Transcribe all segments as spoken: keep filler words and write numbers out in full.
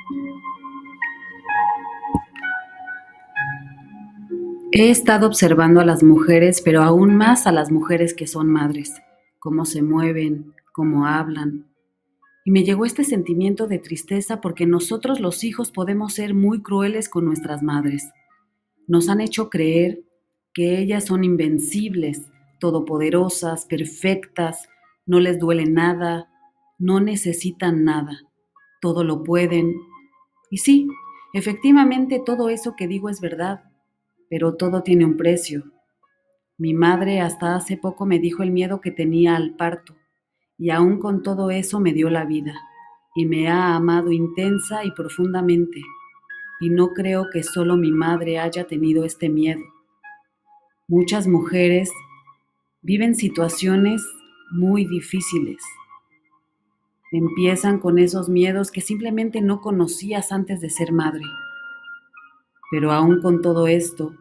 He estado observando a las mujeres, pero aún más a las mujeres que son madres, cómo se mueven, cómo hablan. Y me llegó este sentimiento de tristeza porque nosotros los hijos podemos ser muy crueles con nuestras madres. Nos han hecho creer que ellas son invencibles, todopoderosas, perfectas, no les duele nada, no necesitan nada, todo lo pueden. Y sí, efectivamente todo eso que digo es verdad, pero todo tiene un precio. Mi madre hasta hace poco me dijo el miedo que tenía al parto, y aún con todo eso me dio la vida, y me ha amado intensa y profundamente, y no creo que solo mi madre haya tenido este miedo. Muchas mujeres viven situaciones muy difíciles. Empiezan con esos miedos que simplemente no conocías antes de ser madre. Pero aún con todo esto,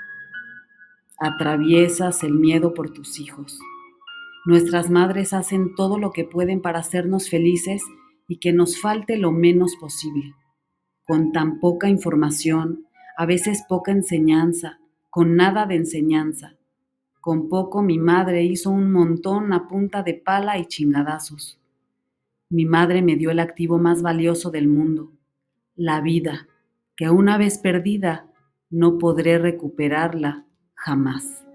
atraviesas el miedo por tus hijos. Nuestras madres hacen todo lo que pueden para hacernos felices y que nos falte lo menos posible. Con tan poca información, a veces poca enseñanza, con nada de enseñanza. Con poco mi madre hizo un montón a punta de pala y chingadazos. Mi madre me dio el activo más valioso del mundo, la vida, que una vez perdida no podré recuperarla jamás.